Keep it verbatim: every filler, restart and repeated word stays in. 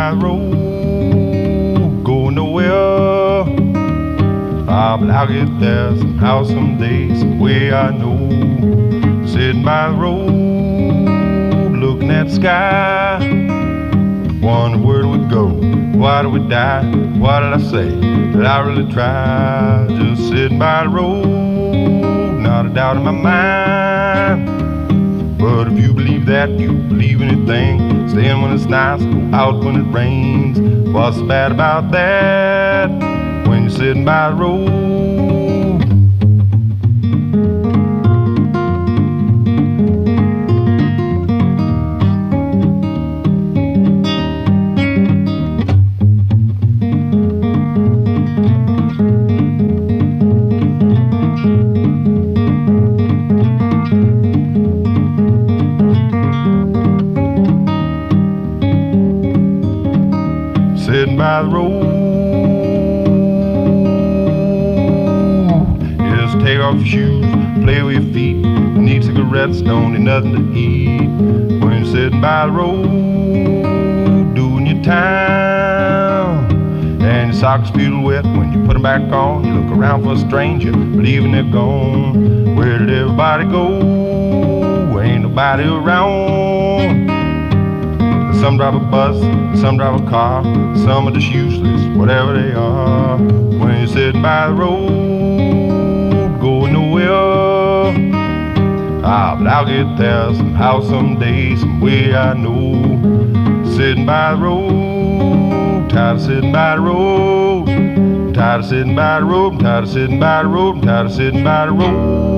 by the road, going nowhere. Ah, but I'll get there somehow, someday, some way I know. Sitting by the road, looking at the sky, wonder where do we go? Why do we die? What did I say? Did I really try? Just sitting by the road, not a doubt in my mind. But if you believe that, you believe anything. Staying when it's nice, go out when it rains. What's so bad about that when you're sitting by the road? Sitting by the road, just take off your shoes, play with your feet, need cigarettes, don't need nothing to eat. When you're sitting by the road, doing your time, and your socks feel wet when you put them back on. You look around for a stranger, believing they're gone. Where did everybody go? Ain't nobody around. Some drive a bus, some drive a car, some are just useless, whatever they are. When you're sitting by the road, going nowhere. Ah, but I'll get there somehow, someday, some way I know. Sitting by the road, tired of sitting by the road, tired of sitting by the road, tired of sitting by the road, tired of sitting by the road.